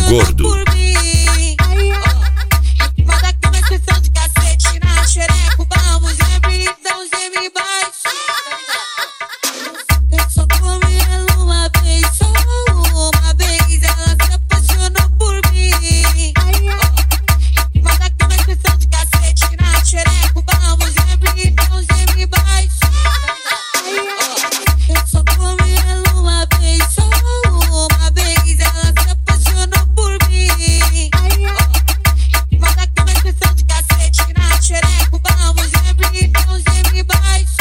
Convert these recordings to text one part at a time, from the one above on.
gordo. Manda com uma expressão de cacete na xereca, vamos sempre, então geme baixo. Eu só comi ela uma vez, só uma vez, ela se apaixonou por mim. Manda com uma expressão de cacete na xereca, vamos sempre, então geme baixo. Eu só comi ela uma vez, só uma vez, ela se apaixonou por mim. Manda com uma expressão de cacete na xereca, vamos sempre, então geme baixo.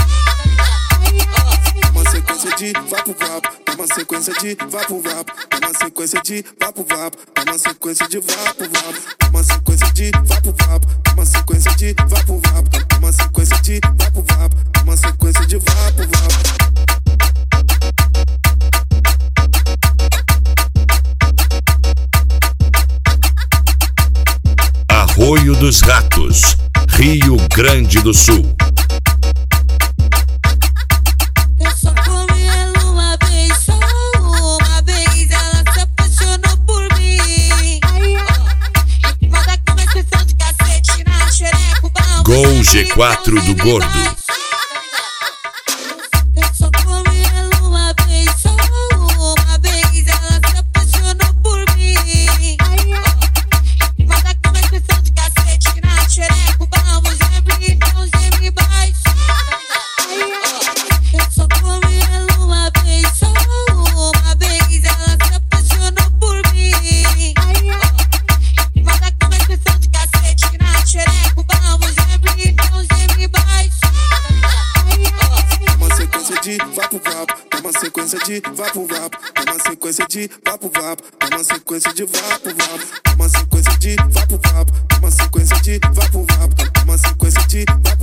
Uma sequência de vapo vapo, uma sequência de vapo vapo, uma sequência de vapo vapo, uma sequência de vapo vapo, uma sequência de vapo vapo, uma sequência de vapo vapo, uma sequência de vapo vapo, uma sequência de vapo vapo. Arroio dos Ratos, Rio Grande do Sul. Eu só comi ela uma vez, só uma vez, ela se apaixonou por mim. Manda com uma expressão de cacete na xereca, vamos Gol sempre, G4 então do geme gordo. baixo. Eu só comi ela uma vez, só uma vez, ela se apaixonou por mim. Manda com uma expressão de cacete na xereca, vamos sempre, então geme baixo. Eu só comi ela uma vez, só uma vez, ela se apaixonou por mim. Manda com uma expressão de cacete na xereca, vamos sempre, então geme baixo. Uma sequência de vapo vapo, uma sequência de vapo vapo, uma sequência de vapo vapo, uma sequência de vapo vapo, uma sequência de vapo vapo, uma sequência de vapo vapo, uma sequência de vapo